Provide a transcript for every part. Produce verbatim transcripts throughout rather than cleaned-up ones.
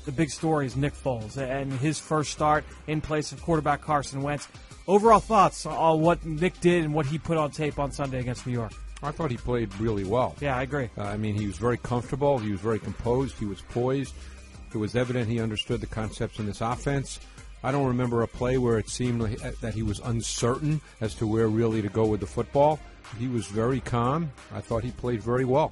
the big story is Nick Foles and his first start in place of quarterback Carson Wentz. Overall thoughts on what Nick did and what he put on tape on Sunday against New York? I thought he played really well. Yeah, I agree. Uh, I mean, he was very comfortable. He was very composed. He was poised. It was evident he understood the concepts in this offense. I don't remember a play where it seemed like, that he was uncertain as to where really to go with the football. He was very calm. I thought he played very well.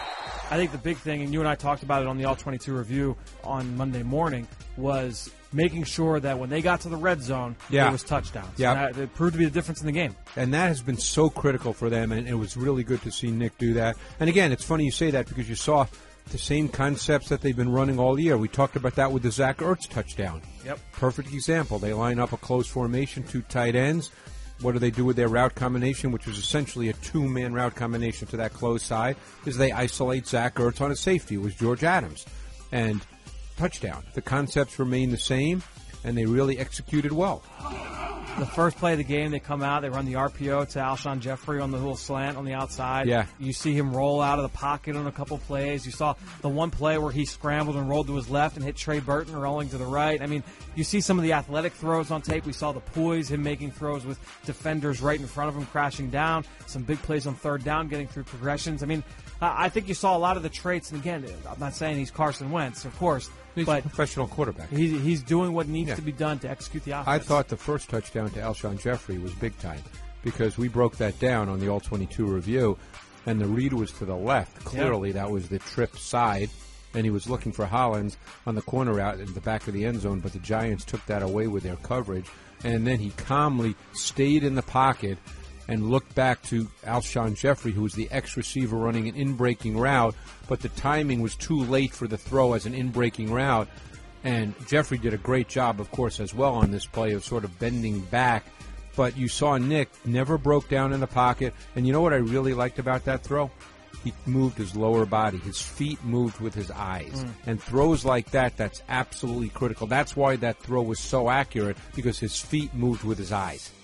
I think the big thing, and you and I talked about it on the All twenty-two review on Monday morning, was making sure that when they got to the red zone, yeah. there was touchdowns. Yeah. And that, it proved to be the difference in the game. And that has been so critical for them, and it was really good to see Nick do that. And again, it's funny you say that because you saw the same concepts that they've been running all year. We talked about that with the Zach Ertz touchdown. Yep. Perfect example. They line up a close formation, two tight ends. What do they do with their route combination, which was essentially a two-man route combination to that close side, is they isolate Zach Ertz on a safety. It was George Adams. And touchdown. The concepts remain the same, and they really executed well. The first play of the game, they come out, they run the R P O to Alshon Jeffrey on the little slant on the outside. Yeah. You see him roll out of the pocket on a couple plays. You saw the one play where he scrambled and rolled to his left and hit Trey Burton rolling to the right. I mean, you see some of the athletic throws on tape. We saw the poise, him making throws with defenders right in front of him crashing down. Some big plays on third down, getting through progressions. I mean, I think you saw a lot of the traits. And again, I'm not saying he's Carson Wentz, of course. He's but a professional quarterback. He's, he's doing what needs yeah. to be done to execute the offense. I thought the first touchdown to Alshon Jeffrey was big time because we broke that down on the All twenty-two review, and the read was to the left. Clearly, yeah. that was the trip side, and he was looking for Hollins on the corner out in the back of the end zone, but the Giants took that away with their coverage, and then he calmly stayed in the pocket and looked back to Alshon Jeffrey, who was the ex-receiver running an in-breaking route, but the timing was too late for the throw as an in-breaking route. And Jeffrey did a great job, of course, as well on this play of sort of bending back. But you saw Nick never broke down in the pocket. And you know what I really liked about that throw? He moved his lower body. His feet moved with his eyes. Mm. And throws like that, that's absolutely critical. That's why that throw was so accurate, because his feet moved with his eyes.